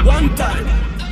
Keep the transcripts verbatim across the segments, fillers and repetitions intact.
One time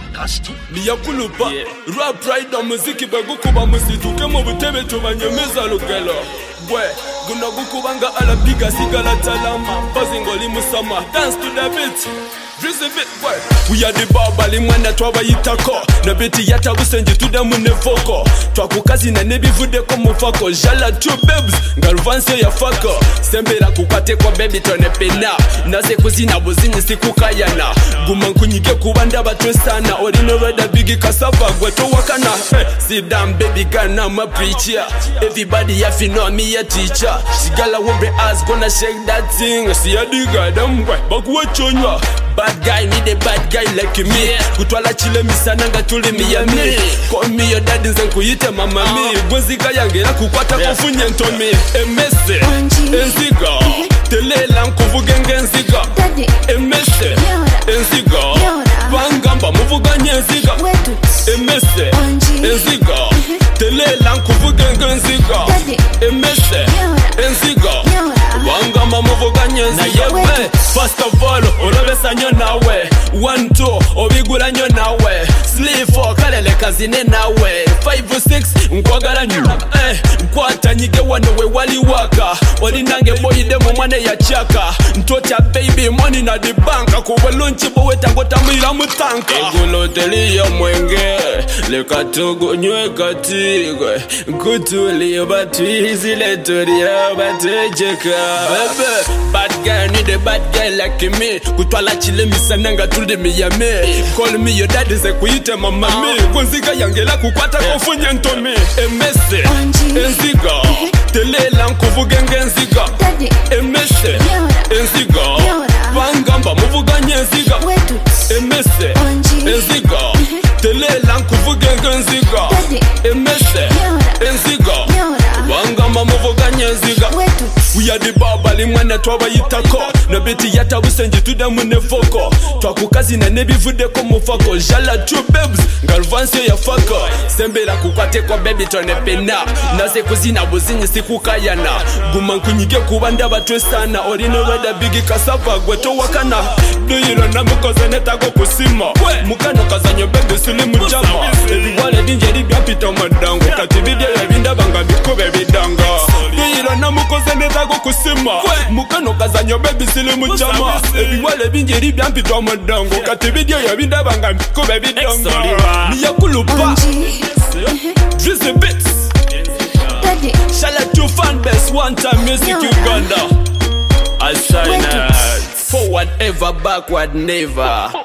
Niyakulupa yeah. Rap ride na muziki bagukuba musituke mu butebe tubanyemeza lugelo Bwe guna gukubanga alapiga sigala talama Bazingoli musama Dance to the beat Drizzy beat boy We are the babali mwana twabayitako Na beti yata busenji tuda munevoko Twakukazi na nebivude ko mufako Jala two babes Ngaruvanse ya fako Sembera kukwate kwa baby tone pena Nase kuzina buzini sikukayana Guma nkunyige kubanda batwe sana Orino reda bigi kasava gweto wakana hey, sit down baby girl now my preacher Everybody have to know me a teacher Sigala wombe ass gonna shake that thing See a digga them boy Bakuwa chonywa Bad guy need a bad guy like me yeah. Kutwala chile misananga tuli miyami Call me your daddy nzankuyite mama uh. mi Gwenzika yangera kukwata yeah. Kufunye ntomi Emese Enziga Telela nkuvugenge nziga Emese Enziga Bangamba muvuganye nziga Emese Enziga Telela nkuvugenge nziga Emese Enziga Bangamba muvuganye nziga First of all olobesa nyo nawe one two obigula nyo nawe sleep four kalele kazine nawe five six nkwagala nyo eh nkwata nyige wano we wali waka oli nange boyide mu mwane ya chaka ntota baby money na di banka ko lunch bo wetango tamira mu tanka egulo teliyo mwenge le katugo nywe katigwe kutuli batwizi le toria batejeka bebe bad guy need a bad guy like me kutwala chile misananga tulde miyame call me your daddy ze kuite mama me kunzika yangela kukwata kofunye ntomi emese enziga telela nkuvugenge nziga emese enziga bangamba muvuganye nziga emese enziga telela nkuvugenge nziga emese enziga bangamba muvuganye nziga We are the babali mwana twabayitako Na beti yata busenji tuda munevoko Twakukazi na nebivude ko mufako Jala two babes Ngaruvanse ya fako Sembera kukwate kwa baby tone pena Nase kuzina buzini sikukayana Guma nkunyige kubanda batwe sana Orino reda bigi kasava gweto wakana Duyiro na mukoze netago kusima Mukano kazanyo baby suli mujama Ebiwale dinjeri biapita madango Kati video ya binda banga bikube bidanga Duyiro na mukoze netago kusima Mukano kazanyo baby sili mujama Ebiwale binjeri biapita madango Kati video ya binda banga bikube bidanga Niyakulupa Drizzy beats Shout out to fan base one time music Uganda I sign out Forward ever backward never